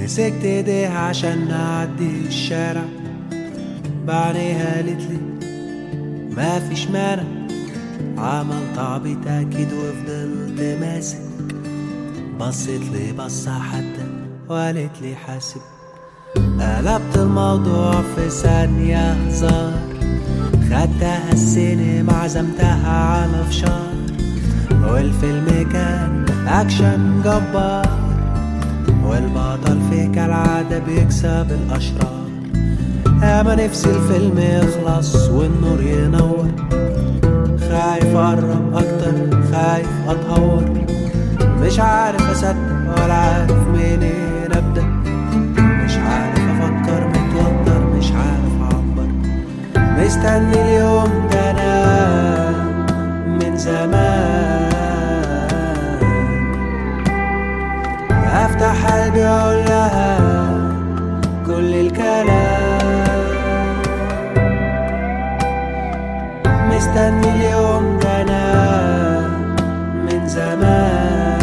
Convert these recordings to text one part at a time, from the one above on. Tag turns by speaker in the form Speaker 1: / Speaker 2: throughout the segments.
Speaker 1: مسكت ايديها عشان نعدي الشارع، بعينيها قالتلي مفيش مانع. عملت عبيط اكيد وفضلت ماسك، بصيت لي بصة حتى وقالت لي حاسب. قلبت الموضوع في ثانية هزار، خدتها السينما عزمتها على فشار، والفيلم كان اكشن جبار، والبطل فيه كالعادة بيكسب الاشرار. اما نفسي الفيلم يخلص والنور ينور، خايف اقرب اكتر خايف اتهور، مش عارف اصدق ولا عارف منين ابدا، مش عارف افكر متوتر مش عارف اعبر. مستني اليوم ده انا من زمان، افتح قلبي واقول لها كل الكلام. مستني اليوم ده انا من زمان،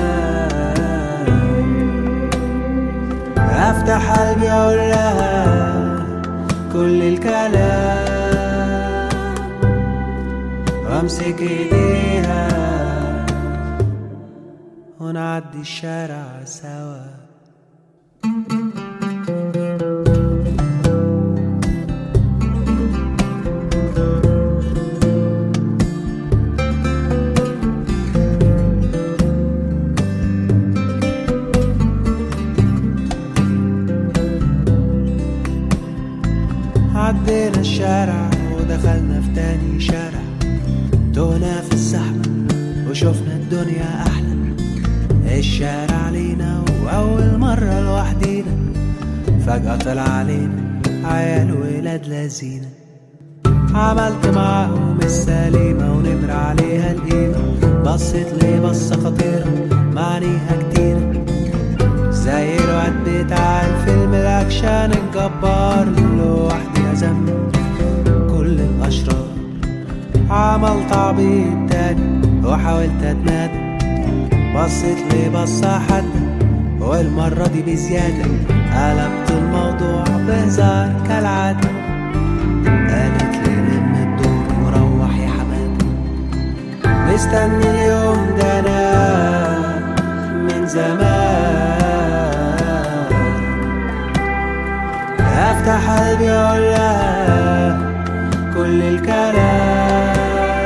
Speaker 1: افتح قلبي واقول لها كل الكلام، وامسك ايديها ونعدي الشارع سوا. عدينا الشارع ودخلنا في تاني شارع، تهنا في الزحمة وشوفنا الدنيا أحلى. الشارع لينا وأول مرة لوحدينا، فجأة طلع علينا عيال ولاد لذينة. عملت معاهم السليمة ونمر عليها القيمة، بصت لي بصة خطيرة معانيها كتيرة، زي الوقت بتاع الفيلم الأكشن الجبار. لوحدي أزم كل الأشرار، عملت عبيط تاني وحاولت أتنادى، بصت لي بصة حادة والمرة دي بزيادة. قلبت الموضوع بهزار كالعادة، قالت لي لم الدور وروح يا حمادة. مستني اليوم ده أنا من زمان، افتح قلبي واقول لها كل الكلام.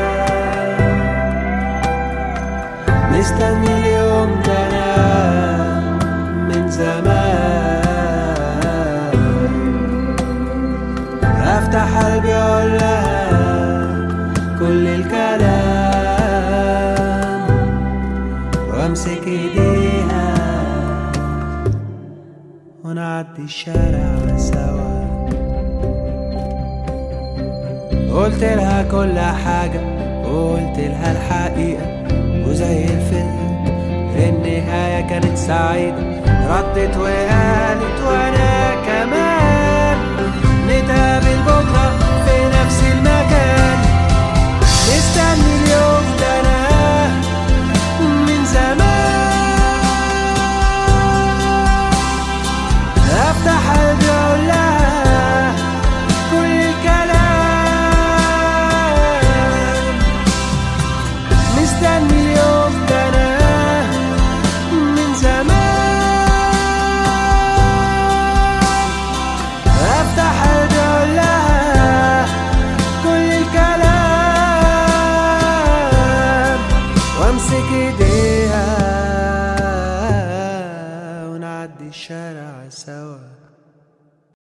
Speaker 1: مستني اليوم ده انا من زمان، افتح قلبي واقول لها كل الكلام، وامسك ايديها ونعدي الشارع سوا. قلت لها كل حاجة وقلت لها الحقيقة، وزي الفيلم في النهاية كانت سعيدة. ردت وقالت وانا كمان نتقابل بكرة في نفس المكان. مستني اليوم ده انا من زمان، افتح قلبي واقول لها كل الكلام. مستني اليوم ده انا من زمان، افتح قلبي واقول لها كل الكلام، وامسك ايديها ونعدي الشارع سوا.